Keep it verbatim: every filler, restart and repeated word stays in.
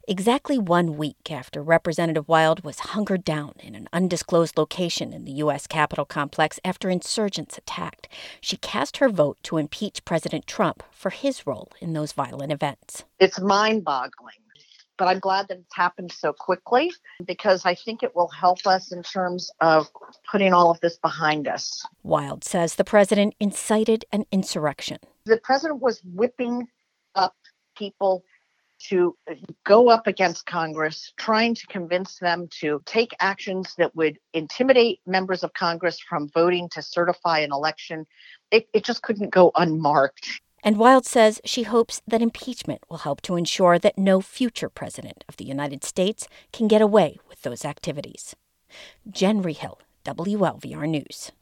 Exactly one week after Representative Wild was hunkered down in an undisclosed location in the U S Capitol complex after insurgents attacked, she cast her vote to impeach President Trump for his role in those violent events. It's mind-boggling, but I'm glad that it's happened so quickly because I think it will help us in terms of putting all of this behind us. Wild says the president incited an insurrection. The president was whipping up people to go up against Congress, trying to convince them to take actions that would intimidate members of Congress from voting to certify an election. It, it just couldn't go unmarked. And Wild says she hopes that impeachment will help to ensure that no future president of the United States can get away with those activities. Jen Rehill, W L V R News.